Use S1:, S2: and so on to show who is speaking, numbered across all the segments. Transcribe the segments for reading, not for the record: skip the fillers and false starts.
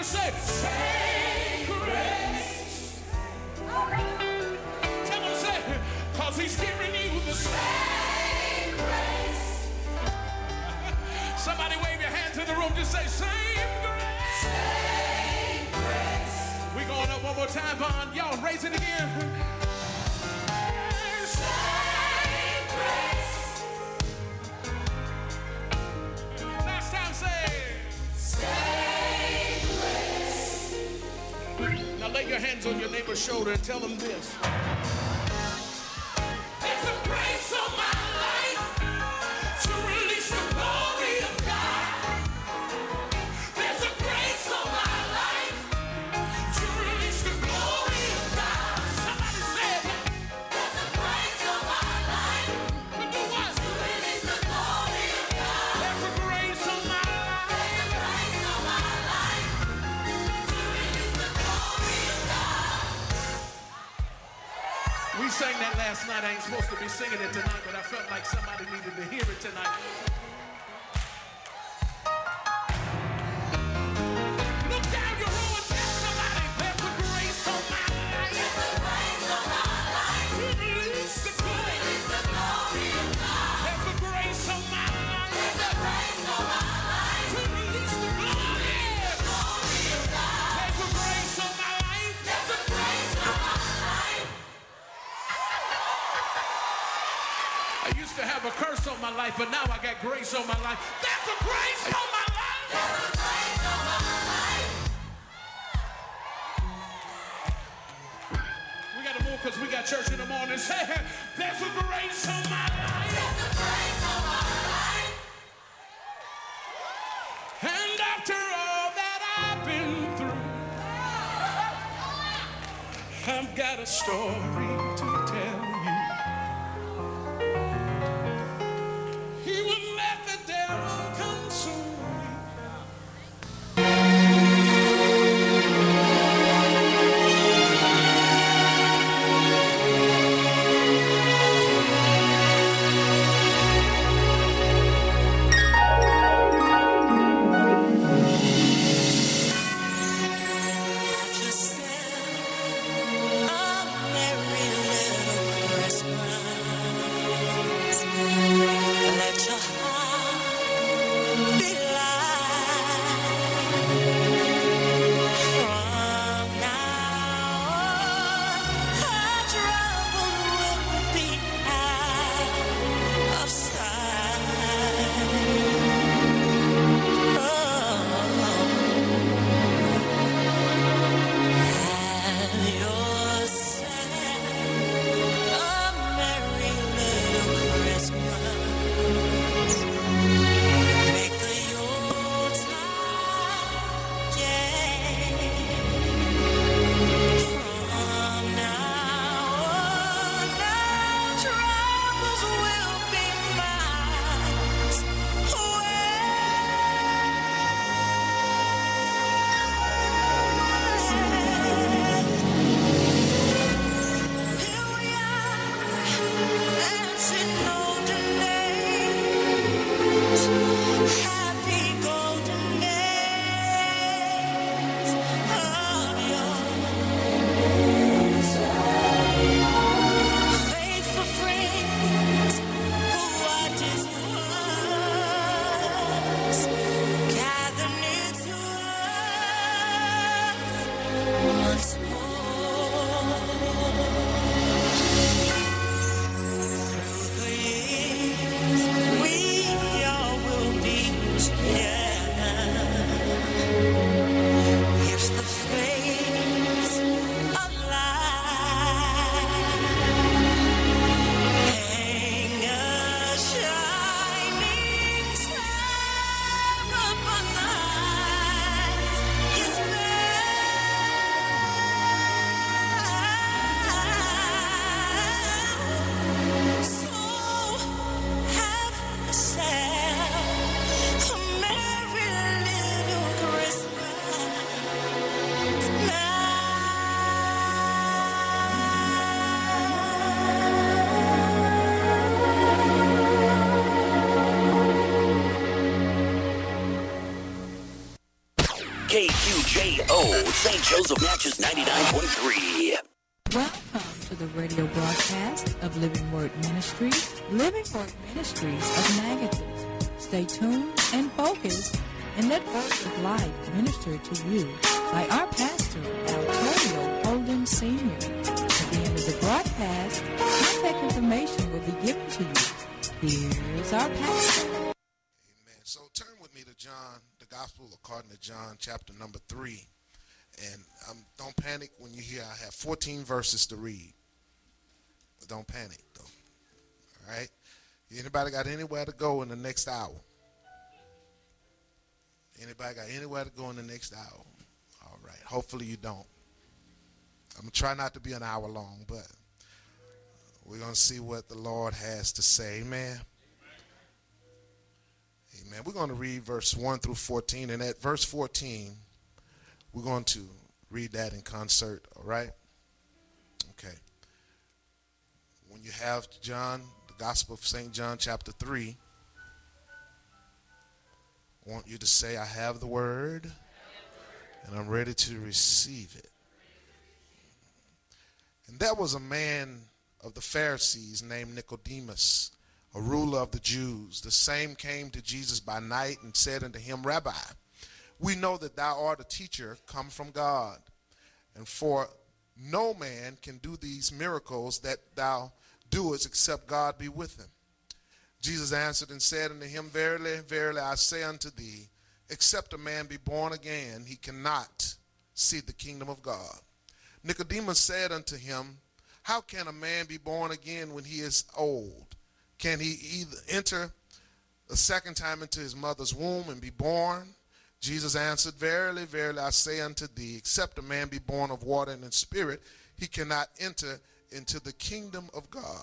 S1: say, same grace. Tell him, say, cause he's giving you the same grace. Somebody wave your hand to the room, just say, same grace. Same grace. We going up one more time, Vaughn. Y'all raise it again. Same grace. Last time, say, same grace. Now lay your hands on your neighbor's shoulder and tell them this. There's a grace on my life to release the glory of God. There's a grace on my life to release the glory of God. Somebody said, there's a grace on my life to do what? To release the glory of God. There's a grace on my life. There's a grace on my life to release the glory of God. We sang that last night. I ain't supposed to be singing it tonight, but I felt like somebody needed to hear it tonight. Look down your row and tell somebody, there's a grace on my life. There's a grace on my life to release the glory of God. There's a grace on my life. There's a grace on my life to release the glory of God. There's a grace on my life. There's a grace on my life. I used to have a curse on my life, but now I got grace on my life. There's a grace on my life. There's a grace on my life. We got to move because we got church in the morning. Say, there's a grace on my life. There's a grace on my life. And after all that I've been through, I've got a story to tell you. He will let the devil consume me. Just a merry little Christmas. Let your heart be light. From now on, our trouble will be out of sight. Have yourself a merry little Christmas. Make the Yuletide gay. From now on, our troubles will be miles away. Here we are, as in olden days, happy golden days of yore. Faithful friends
S2: St. Joseph Natchez 99.3.
S3: Welcome to the radio broadcast of Living Word Ministries, Living Word Ministries of Magadan. Stay tuned and focused and let words of life minister to you by our pastor, Altorio Holden Sr. At the end of the broadcast, contact information will be given to you. Here's our pastor.
S4: Amen. So turn with me to John, the Gospel according to John, chapter number 3. And don't panic when you hear I have 14 verses to read. But don't panic, though. All right? Anybody got anywhere to go in the next hour? Anybody got anywhere to go in the next hour? All right. Hopefully you don't. I'm going to try not to be an hour long, but we're going to see what the Lord has to say. Amen. Amen. We're going to read verse 1 through 14. And at verse 14, we're going to read that in concert, all right? Okay. When you have John, the Gospel of St. John, chapter 3, I want you to say, I have the word, and I'm ready to receive it. And there was a man of the Pharisees named Nicodemus, a ruler of the Jews. The same came to Jesus by night and said unto him, Rabbi, we know that thou art a teacher come from God, and for no man can do these miracles that thou doest except God be with him. Jesus answered and said unto him, Verily, verily, I say unto thee, except a man be born again, he cannot see the kingdom of God. Nicodemus said unto him, How can a man be born again when he is old? Can he either enter a second time into his mother's womb and be born? Jesus answered, Verily, verily, I say unto thee, except a man be born of water and in spirit, he cannot enter into the kingdom of God.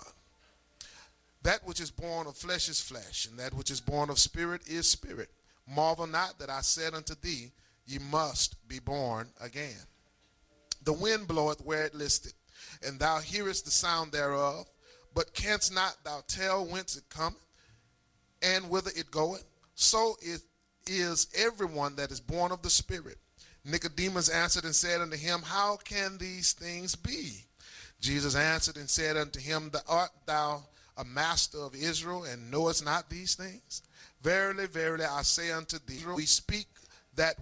S4: That which is born of flesh is flesh, and that which is born of spirit is spirit. Marvel not that I said unto thee, ye must be born again. The wind bloweth where it listeth, and thou hearest the sound thereof, but canst not thou tell whence it cometh, and whither it goeth? So is everyone that is born of the Spirit. Nicodemus answered and said unto him, How can these things be? Jesus answered and said unto him, Art thou a master of Israel, and knowest not these things? Verily, verily, I say unto thee, we speak that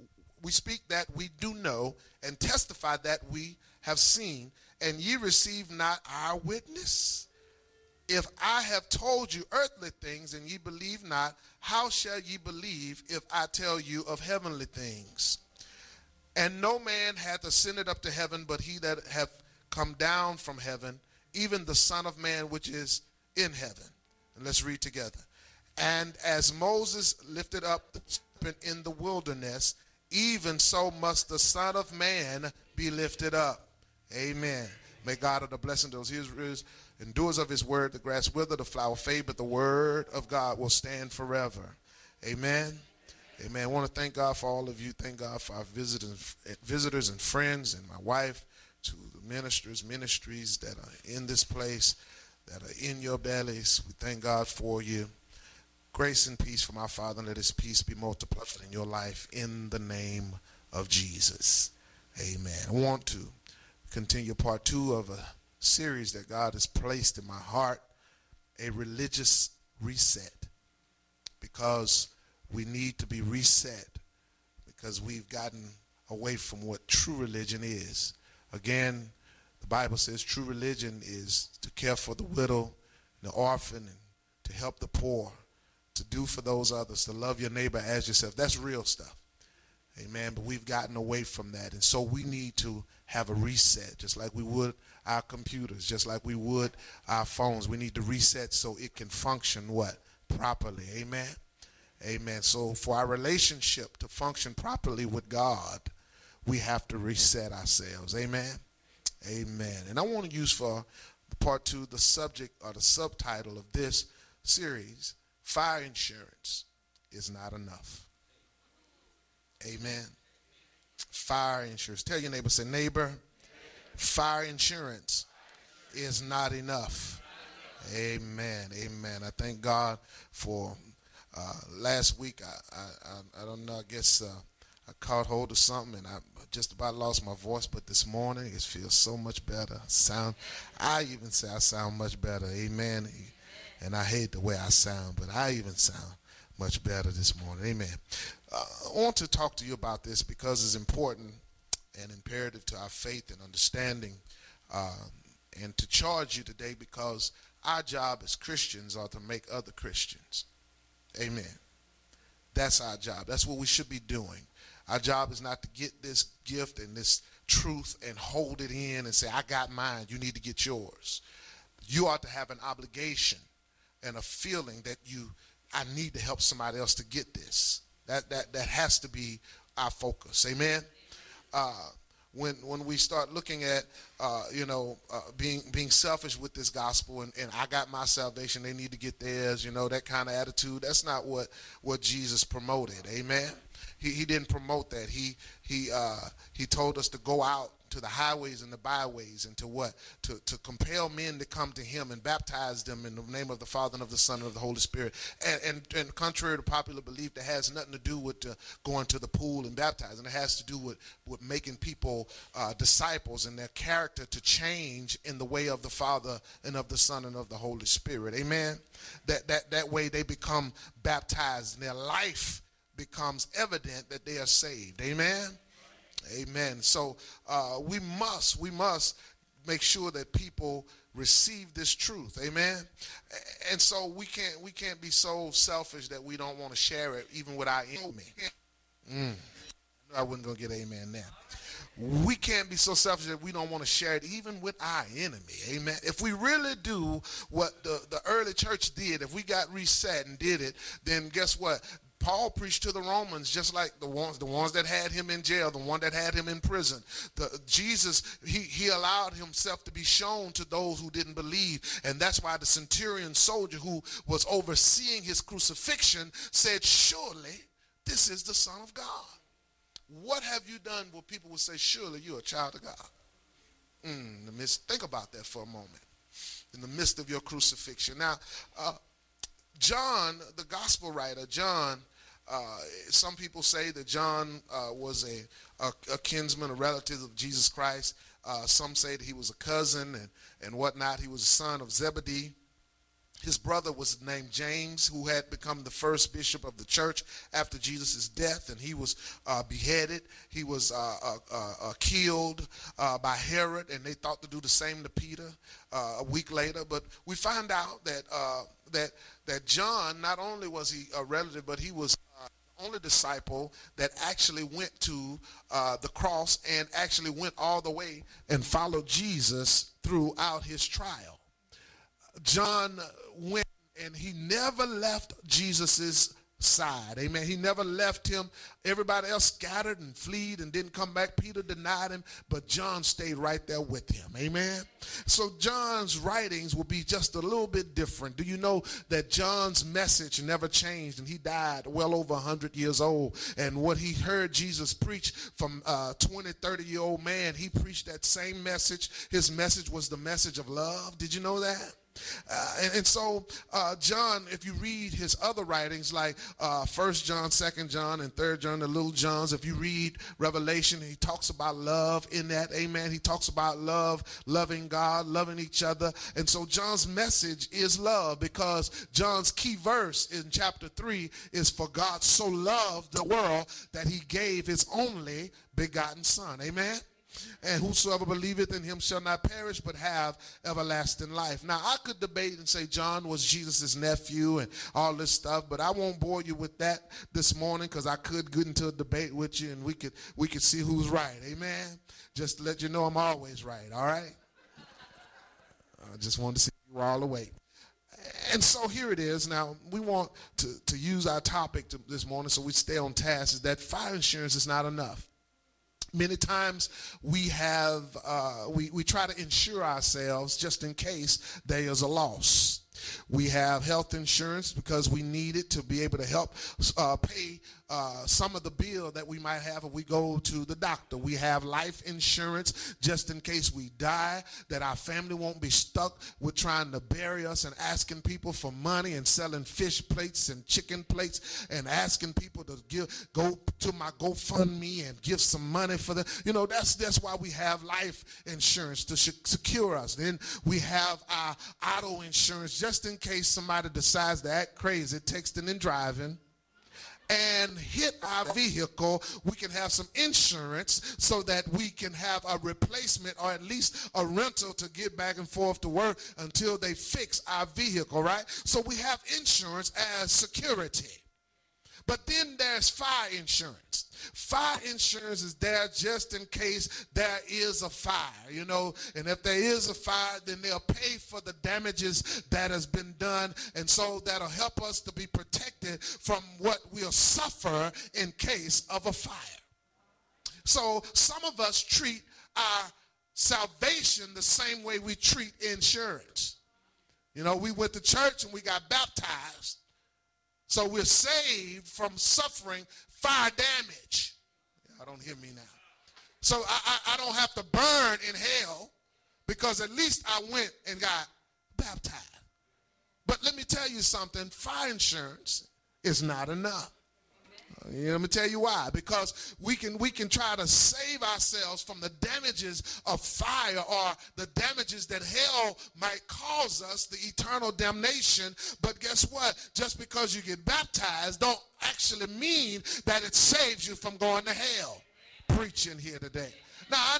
S4: we do know, and testify that we have seen, and ye receive not our witness. If I have told you earthly things and ye believe not, how shall ye believe if I tell you of heavenly things? And no man hath ascended up to heaven, but he that hath come down from heaven, even the Son of Man which is in heaven. And let's read together. And as Moses lifted up the serpent in the wilderness, even so must the Son of Man be lifted up. Amen. May God of the blessing those hearers and doers of his word, the grass wither, the flower fade, but the word of God will stand forever. Amen. Amen. I want to thank God for all of you. Thank God for our visitors and friends, and my wife, to the ministries that are in this place, that are in your bellies. We thank God for you. Grace and peace from our Father, and let his peace be multiplied in your life in the name of Jesus. Amen. I want to continue part 2 of a series that God has placed in my heart, a religious reset, because we need to be reset, because we've gotten away from what true religion is. Again, the Bible says true religion is to care for the widow and the orphan, and to help the poor, to do for those others, to love your neighbor as yourself. That's real stuff. Amen. But we've gotten away from that. And so we need to have a reset, just like we would our computers, just like we would our phones. We need to reset so it can function what? Properly. Amen. Amen. So for our relationship to function properly with God, we have to reset ourselves. Amen. Amen. And I want to use for part 2 the subject or the subtitle of this series, Fire Insurance is Not Enough. Amen. Fire insurance. Tell your neighbor, say, neighbor, fire insurance is not enough. Amen. Amen. I thank God for last week. I don't know. I guess I caught hold of something and I just about lost my voice, but this morning it feels so much better. I even say I sound much better. Amen. And I hate the way I sound, but I even sound much better this morning. Amen. I want to talk to you about this because it's important and imperative to our faith and understanding, and to charge you today because our job as Christians are to make other Christians. Amen. That's our job. That's what we should be doing. Our job is not to get this gift and this truth and hold it in and say, I got mine, you need to get yours. You ought to have an obligation and a feeling that I need to help somebody else to get this. That has to be our focus. Amen. When we start looking at being selfish with this gospel and I got my salvation, they need to get theirs, that kind of attitude, that's not what Jesus promoted. Amen. He didn't promote that. He told us to go out to the highways and the byways and to compel men to come to him and baptize them in the name of the Father and of the Son and of the Holy Spirit. And contrary to popular belief, that has nothing to do with going to the pool and baptizing. It has to do with making people disciples and their character to change in the way of the Father and of the Son and of the Holy Spirit. Amen. That way they become baptized and their life becomes evident that they are saved. Amen. Amen. So we must make sure that people receive this truth. Amen. And so we can't be so selfish that we don't want to share it even with our enemy. I wasn't gonna get amen there. We can't be so selfish that we don't want to share it even with our enemy. Amen. If we really do what the early church did, if we got reset and did it, then guess what? Paul preached to the Romans just like the ones that had him in jail, the one that had him in prison. Jesus, he allowed himself to be shown to those who didn't believe. And that's why the centurion soldier who was overseeing his crucifixion said, surely this is the Son of God. What have you done where people would say, surely you're a child of God? Think about that for a moment. In the midst of your crucifixion. Now, John, the gospel writer, John, some people say that John was a kinsman, a relative of Jesus Christ. Some say that he was a cousin and whatnot. He was a son of Zebedee. His brother was named James, who had become the first bishop of the church after Jesus' death, and he was beheaded. He was killed by Herod, and they thought to do the same to Peter a week later. But we find out that John, not only was he a relative, but he was the only disciple that actually went to the cross and actually went all the way and followed Jesus throughout his trial. John went and he never left Jesus's side. Amen. He never left him. Everybody else scattered and fled and didn't come back. Peter denied him, but John stayed right there with him. Amen. So John's writings will be just a little bit different. Do you know that John's message never changed, and he died well over 100 years old, and what he heard Jesus preach from 20, 30-year-old man, he preached that same message. His message was the message of love. Did you know that? And so John, if you read his other writings like 1 John, 2 John, and 3 John, the little Johns, if you read Revelation, he talks about love in that. Amen. He talks about love, loving God, loving each other. And so John's message is love, because John's key verse in chapter 3 is, for God so loved the world that he gave his only begotten Son. Amen. And whosoever believeth in him shall not perish but have everlasting life. Now, I could debate and say John was Jesus' nephew and all this stuff, but I won't bore you with that this morning, because I could get into a debate with you and we could see who's right. Amen. Just to let you know I'm always right. All right. I just wanted to see you all awake. And so here it is. Now, we want to use our topic this morning so we stay on task, is that fire insurance is not enough. Many times we try to insure ourselves just in case there is a loss. We have health insurance because we need it to be able to help pay some of the bill that we might have if we go to the doctor. We have life insurance just in case we die, that our family won't be stuck with trying to bury us and asking people for money and selling fish plates and chicken plates and asking people to go to my GoFundMe and give some money for the, that's why we have life insurance to secure us. Then we have our auto insurance just in case somebody decides to act crazy, texting and driving, and hit our vehicle. We can have some insurance so that we can have a replacement or at least a rental to get back and forth to work until they fix our vehicle, right? So we have insurance as security. But then there's fire insurance. Fire insurance is there just in case there is a fire, and if there is a fire, then they'll pay for the damages that has been done, and so that'll help us to be protected from what we'll suffer in case of a fire. So some of us treat our salvation the same way we treat insurance. We went to church and we got baptized. So we're saved from suffering fire damage. Y'all don't hear me now. So I don't have to burn in hell because at least I went and got baptized. But let me tell you something, fire insurance is not enough. Let me tell you why. Because we can try to save ourselves from the damages of fire or the damages that hell might cause us, the eternal damnation. But guess what? Just because you get baptized don't actually mean that it saves you from going to hell. Preaching here today. Now, I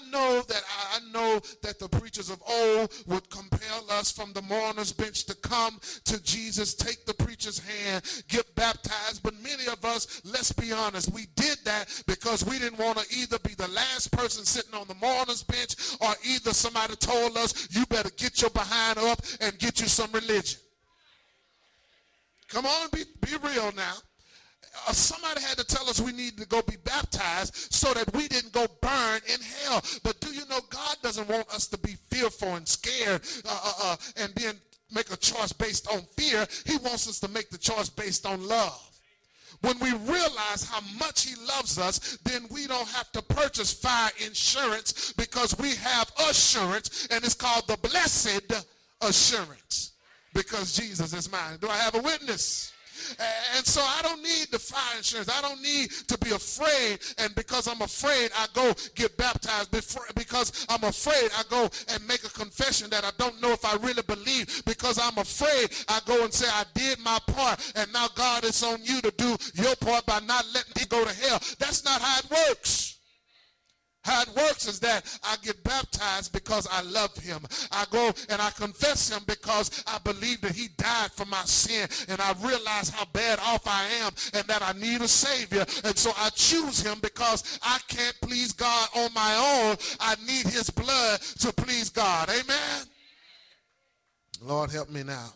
S4: know that the preachers of old would compel us from the mourner's bench to come to Jesus, take the preacher's hand, get baptized. But many of us, let's be honest, we did that because we didn't want to either be the last person sitting on the mourner's bench or either somebody told us, you better get your behind up and get you some religion. Come on, be real now. Somebody had to tell us we needed to go be baptized so that we didn't go burn in hell. But do you know God doesn't want us to be fearful and scared and then make a choice based on fear. He wants us to make the choice based on love. When we realize how much he loves us, then we don't have to purchase fire insurance because we have assurance, and it's called the blessed assurance because Jesus is mine. Do I have a witness? And so I don't need the fire insurance. I don't need to be afraid. And because I'm afraid, I go get baptized. Because I'm afraid, I go and make a confession that I don't know if I really believe. Because I'm afraid, I go and say I did my part. And now God, it's on you to do your part by not letting me go to hell. That's not how it works. How it works is that I get baptized because I love him. I go and I confess him because I believe that he died for my sin, and I realize how bad off I am and that I need a savior. And so I choose him because I can't please God on my own. I need his blood to please God. Amen? Lord, help me now.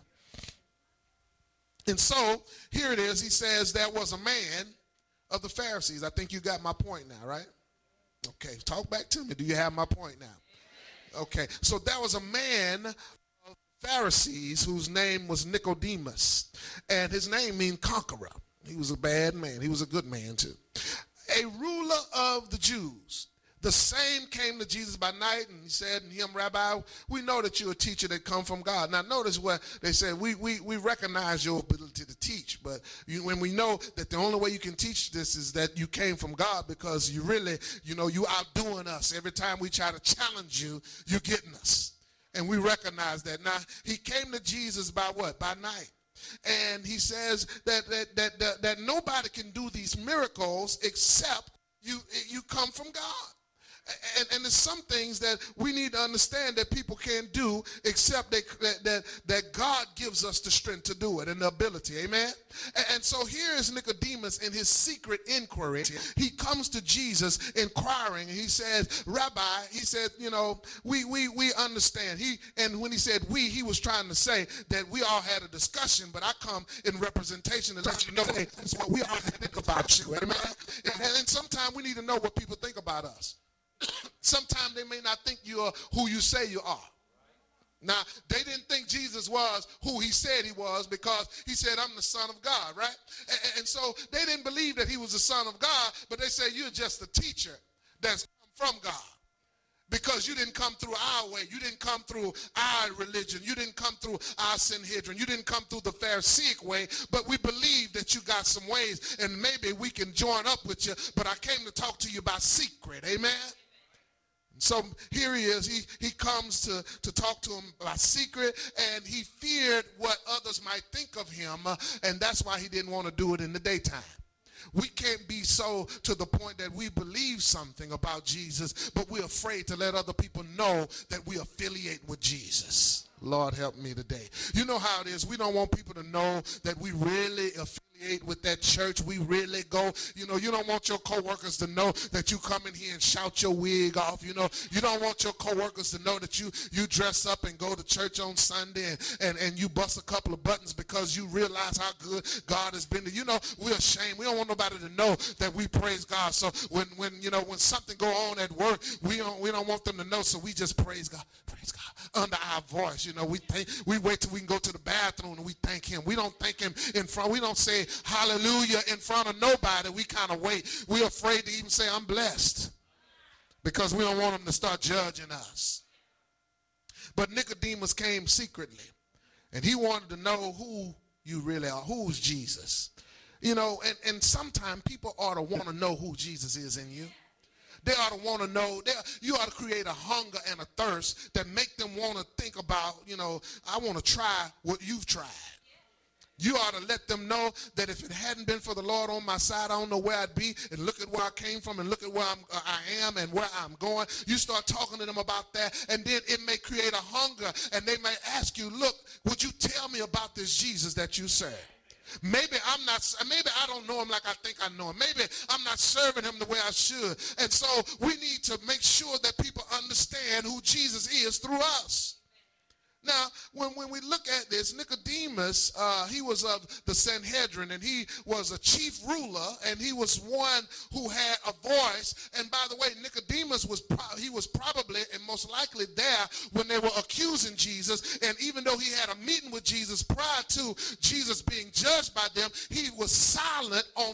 S4: And so here it is. He says there was a man of the Pharisees. I think you got my point now, right? Okay, talk back to me. Do you have my point now? Okay, so there was a man of Pharisees whose name was Nicodemus, and his name means conqueror. He was a bad man. He was a good man too. A ruler of the Jews. The same came to Jesus by night, and he said to him, Rabbi, we know that you're a teacher that come from God. Now notice what they said, we recognize your ability to teach, but when we know that the only way you can teach this is that you came from God, because you really, you outdoing us. Every time we try to challenge you, you're getting us. And we recognize that. Now, he came to Jesus by what? By night. And he says that nobody can do these miracles except you come from God. And there's some things that we need to understand that people can't do except that God gives us the strength to do it and the ability. Amen? And so here is Nicodemus in his secret inquiry. He comes to Jesus inquiring, and he says, Rabbi, he said, we understand. And when he said we, he was trying to say that we all had a discussion, but I come in representation to let you know that's what we all think about you. Amen? And sometimes we need to know what people think about us. Sometimes they may not think you are who you say you are. Now, they didn't think Jesus was who he said he was because he said, I'm the Son of God, right? And so they didn't believe that he was the Son of God, but they said, you're just a teacher that's come from God. Because you didn't come through our way. You didn't come through our religion. You didn't come through our Sanhedrin. You didn't come through the Pharisaic way. But we believe that you got some ways, and maybe we can join up with you. But I came to talk to you about secret. Amen? So here he is. He comes to talk to him about secret, and he feared what others might think of him, and that's why he didn't want to do it in the daytime. We can't be so to the point that we believe something about Jesus, but we're afraid to let other people know that we affiliate with Jesus. Lord, help me today. You know how it is. We don't want people to know that we really affiliate with that church. We really go. You know, you don't want your coworkers to know that you come in here and shout your wig off. You know, you don't want your coworkers to know that you dress up and go to church on Sunday and you bust a couple of buttons because you realize how good God has been to you. You know, we're ashamed. We don't want nobody to know that we praise God. So when something go on at work, we don't want them to know. So we just praise God under our voice. You know, we wait till we can go to the bathroom and we thank him. We don't thank him in front. We don't say hallelujah in front of nobody. We kind of wait. We're afraid to even say I'm blessed because we don't want them to start judging us. But Nicodemus came secretly, and he wanted to know who you really are. Who's Jesus? You know, and sometimes people ought to want to know who Jesus is in you. They ought to want to know. You ought to create a hunger and a thirst that make them want to think about, you know, I want to try what you've tried. You ought to let them know that if it hadn't been for the Lord on my side, I don't know where I'd be. And look at where I came from and look at where I am and where I'm going. You start talking to them about that, and then it may create a hunger. And they may ask you, look, would you tell me about this Jesus that you serve? Maybe I don't know him like I think I know him. Maybe I'm not serving him the way I should. And so we need to make sure that people understand who Jesus is through us. Now, when we look at this, Nicodemus, he was of the Sanhedrin, and he was a chief ruler, and he was one who had a voice. And by the way, Nicodemus was probably and most likely there when they were accusing Jesus. And even though he had a meeting with Jesus prior to Jesus being judged by them, he was silent on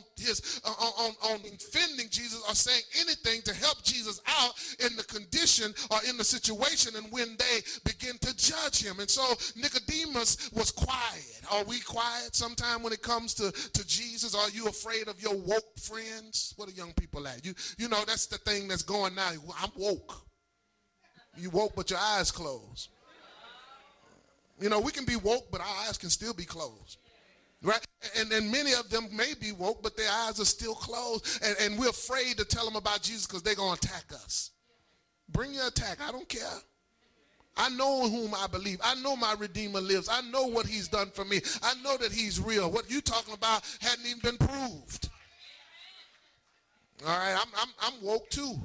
S4: defending Jesus or saying anything to help Jesus out in the condition or in the situation and when they begin to judge him. And so Nicodemus was quiet. Are we quiet sometime when it comes to Jesus? Are you afraid of your woke friends? What are young people at? You know, that's the thing that's going now. I'm woke. You woke, but your eyes closed. You know, we can be woke, but our eyes can still be closed. Right? And many of them may be woke, but their eyes are still closed. And we're afraid to tell them about Jesus because they're going to attack us. Bring your attack. I don't care. I know in whom I believe. I know my Redeemer lives. I know what he's done for me. I know that he's real. What you're talking about hadn't even been proved. All right, I'm woke too.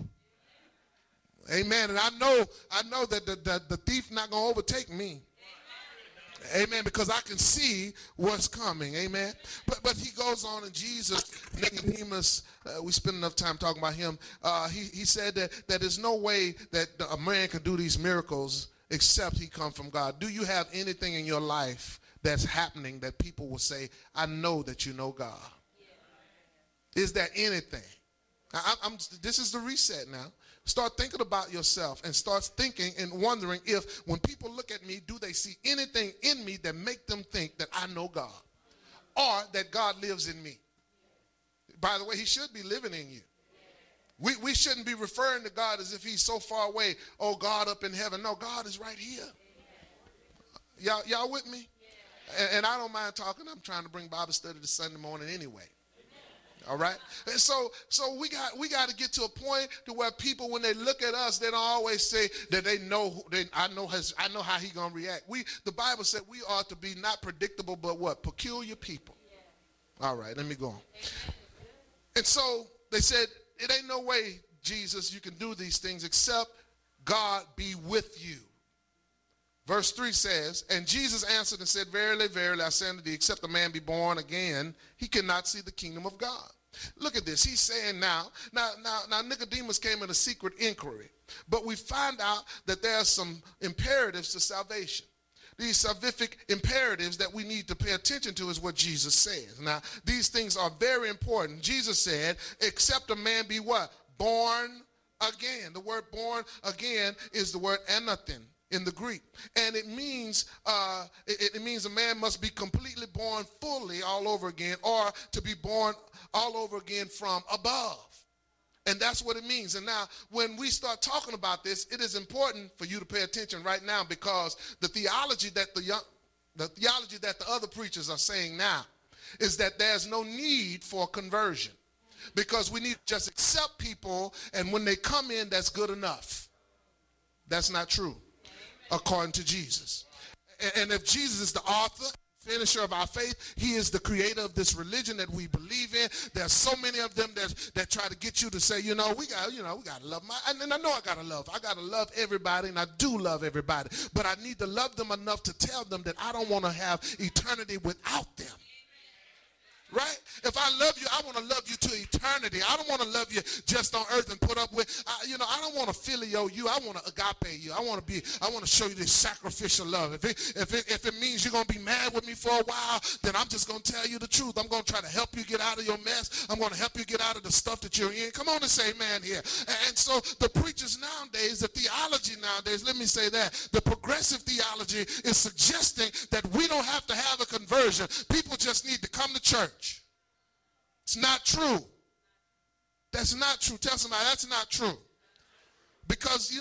S4: Amen. And I know that the thief not going to overtake me. Amen, because I can see what's coming. Amen. But he goes on, and Jesus, Nicodemus, we spend enough time talking about him. He said that there's no way that a man could do these miracles except he come from God. Do you have anything in your life that's happening that people will say, I know that you know God? Yeah. Is there anything? This is the reset now. Start thinking about yourself and start thinking and wondering if when people look at me, do they see anything in me that make them think that I know God or that God lives in me? By the way, he should be living in you. We shouldn't be referring to God as if he's so far away. Oh, God up in heaven. No, God is right here. Y'all with me? And I don't mind talking. I'm trying to bring Bible study to Sunday morning anyway. All right. And so we got to get to a point to where people, when they look at us, they don't always say that they know. I know how he gonna react. The Bible said we ought to be not predictable, but what? Peculiar people. All right. Let me go on. And so they said, it ain't no way, Jesus, you can do these things except God be with you. Verse 3 says, and Jesus answered and said, verily, verily, I say unto thee, except a man be born again, he cannot see the kingdom of God. Look at this. He's saying now Nicodemus came in a secret inquiry, but we find out that there are some imperatives to salvation. These salvific imperatives that we need to pay attention to is what Jesus says. Now, these things are very important. Jesus said, except a man be what? Born again. The word born again is the word anathen in the Greek. And it means it means a man must be completely born fully all over again, or to be born all over again from above. And that's what it means. And now, when we start talking about this, it is important for you to pay attention right now, because the theology that the other preachers are saying now is that there's no need for conversion, because we need to just accept people, and when they come in, that's good enough. That's not true, according to Jesus. And if Jesus is the author, finisher of our faith, he is the creator of this religion that we believe in. There's so many of them that try to get you to say, we gotta love and I know I gotta love everybody, and I do love everybody, but I need to love them enough to tell them that I don't want to have eternity without them. Right? If I love you, I want to love you to eternity. I don't want to love you just on earth and put up with, I don't want to filio you. I want to agape you. I want to show you this sacrificial love. If it means you're going to be mad with me for a while, then I'm just going to tell you the truth. I'm going to try to help you get out of your mess. I'm going to help you get out of the stuff that you're in. Come on and say amen here. And so the preachers nowadays, the theology nowadays, let me say that, the progressive theology is suggesting that we don't have to have a conversion. People just need to come to church. It's not true. That's not true. Tell somebody that's not true. Because,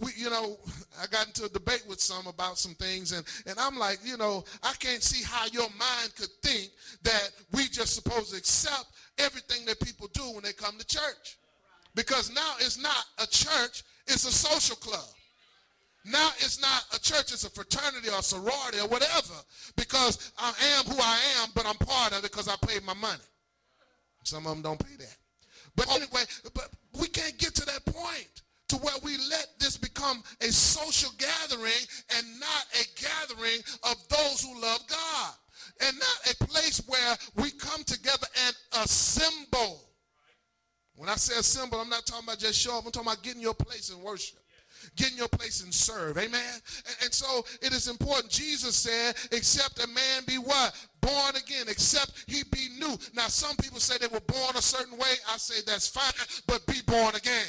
S4: I got into a debate with some about some things, and I'm like, I can't see how your mind could think that we just supposed to accept everything that people do when they come to church. Because now it's not a church, it's a social club. Now it's not a church, it's a fraternity or sorority or whatever, because I am who I am, but I'm part of it because I paid my money. Some of them don't pay that. But anyway, but we can't get to that point to where we let this become a social gathering and not a gathering of those who love God, and not a place where we come together and assemble. When I say assemble, I'm not talking about just show up. I'm talking about getting your place in worship. Get in your place and serve. Amen. And so it is important. Jesus said, except a man be what? Born again, except he be new. Now, some people say they were born a certain way. I say that's fine, but be born again.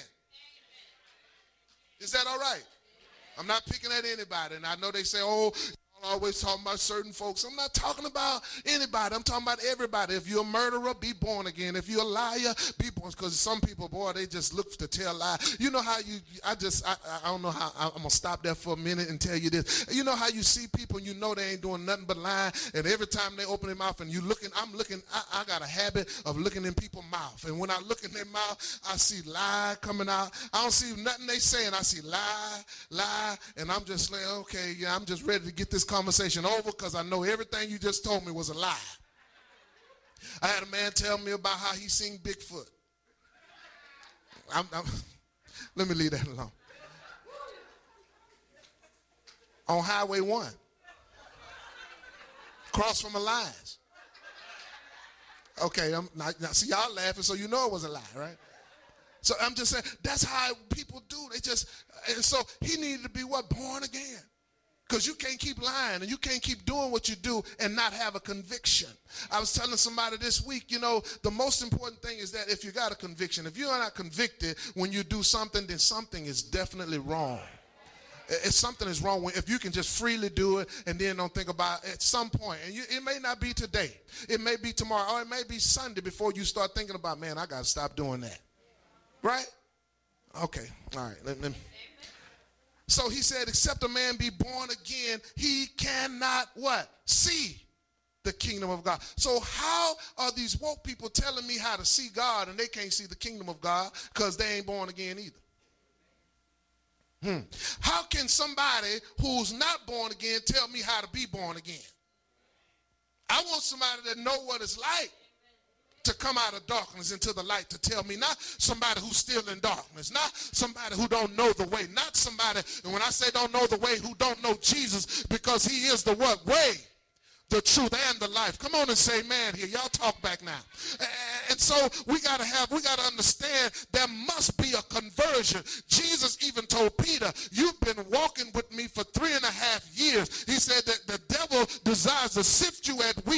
S4: Is that all right? I'm not picking at anybody. And I know they say, oh, always talking about certain folks. I'm not talking about anybody. I'm talking about everybody. If you're a murderer, be born again. If you're a liar, be born. Because some people, boy, they just look to tell lies. You know how I don't know how, I'm going to stop there for a minute and tell you this. You know how you see people and you know they ain't doing nothing but lying, and every time they open their mouth and I got a habit of looking in people's mouth. And when I look in their mouth, I see lie coming out. I don't see nothing they saying. I see lie, and I'm just like, okay, yeah, I'm just ready to get this conversation over, because I know everything you just told me was a lie. I had a man tell me about how he seen Bigfoot. Let me leave that alone. On Highway 1. Across from Alliance. Okay, now see, y'all laughing, so you know it was a lie, right? So I'm just saying, that's how people do. And so he needed to be what? Born again. Because you can't keep lying and you can't keep doing what you do and not have a conviction. I was telling somebody this week, the most important thing is that if you got a conviction, if you are not convicted when you do something, then something is definitely wrong. If something is wrong, if you can just freely do it and then don't think about it at some point, and it may not be today, it may be tomorrow, or it may be Sunday before you start thinking about, man, I got to stop doing that. Right? Okay. All right. Let me. So he said, except a man be born again, he cannot what? See the kingdom of God. So how are these woke people telling me how to see God and they can't see the kingdom of God because they ain't born again either? How can somebody who's not born again tell me how to be born again? I want somebody that know what it's like to come out of darkness into the light, to tell me, not somebody who's still in darkness, not somebody who don't know the way, not somebody, and when I say don't know the way, who don't know Jesus, because he is the what? Way, the truth, and the life. Come on and say amen here. Y'all talk back now. And so we got to understand there must be a conversion. Jesus even told Peter, you've been walking with me for 3.5 years. He said that the devil desires to sift you as wheat,